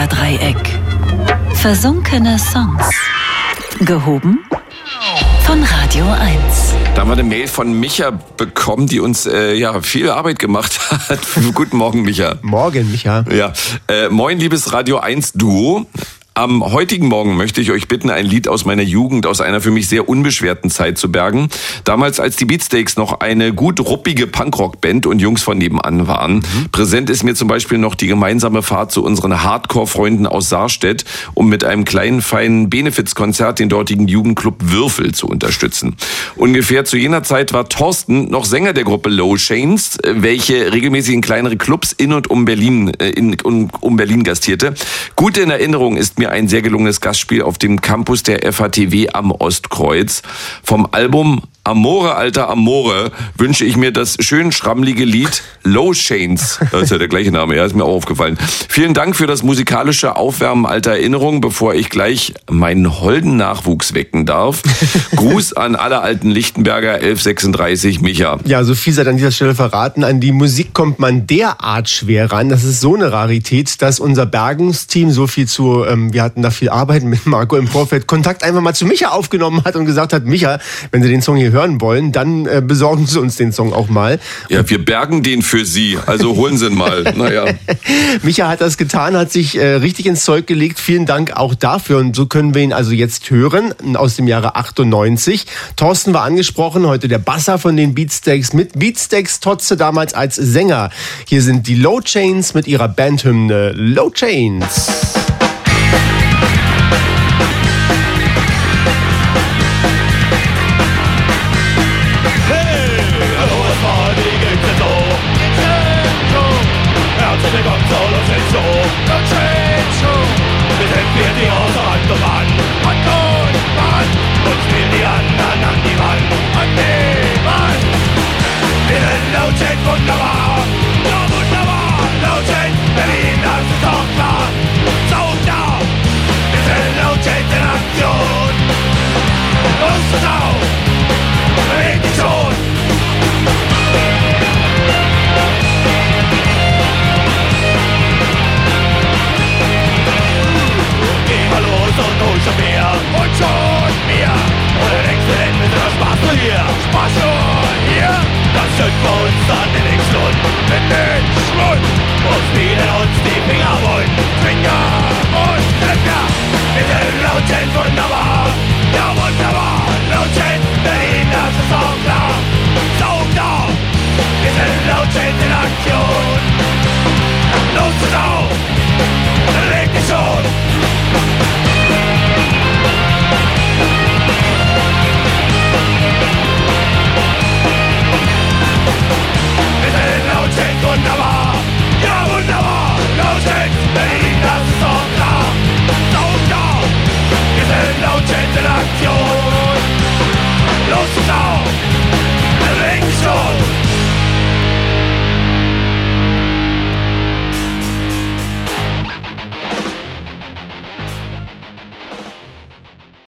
Bermuda-Dreieck. Versunkene Songs. Gehoben von Radio 1. Da haben wir eine Mail von Micha bekommen, die uns viel Arbeit gemacht hat. Guten Morgen, Micha. Morgen, Micha. Ja, moin, liebes Radio 1 Duo. Am heutigen Morgen möchte ich euch bitten, ein Lied aus meiner Jugend, aus einer für mich sehr unbeschwerten Zeit zu bergen. Damals, als die Beatsteaks noch eine gut ruppige Punkrock-Band und Jungs von nebenan waren. Präsent ist mir zum Beispiel noch die gemeinsame Fahrt zu unseren Hardcore-Freunden aus Sarstedt, um mit einem kleinen, feinen Benefizkonzert den dortigen Jugendclub Würfel zu unterstützen. Ungefähr zu jener Zeit war Thorsten noch Sänger der Gruppe Low Chains, welche regelmäßig in kleinere Clubs in und um Berlin gastierte. Gut in Erinnerung ist mir ein sehr gelungenes Gastspiel auf dem Campus der FHTW am Ostkreuz. Vom Album Amore, alter Amore, wünsche ich mir das schön schrammelige Lied Low Chains. Das ist ja der gleiche Name, ja, ist mir auch aufgefallen. Vielen Dank für das musikalische Aufwärmen alter Erinnerungen, bevor ich gleich meinen holden Nachwuchs wecken darf. Gruß an alle alten Lichtenberger, 1136, Micha. Ja, so viel sei an dieser Stelle verraten. An die Musik kommt man derart schwer ran. Das ist so eine Rarität, dass unser Bergungsteam so viel wir hatten da viel Arbeit mit Marco im Vorfeld, Kontakt einfach mal zu Micha aufgenommen hat und gesagt hat, Micha, wenn Sie den Song hier hören wollen, dann besorgen Sie uns den Song auch mal. Ja, wir bergen den für Sie, also holen Sie ihn mal. Naja. Micha hat das getan, hat sich richtig ins Zeug gelegt. Vielen Dank auch dafür. Und so können wir ihn also jetzt hören, aus dem Jahre 98. Thorsten war angesprochen, heute der Basser von den Beatsteaks mit Beatsteaks Totze damals als Sänger. Hier sind die Low Chains mit ihrer Bandhymne Low Chains.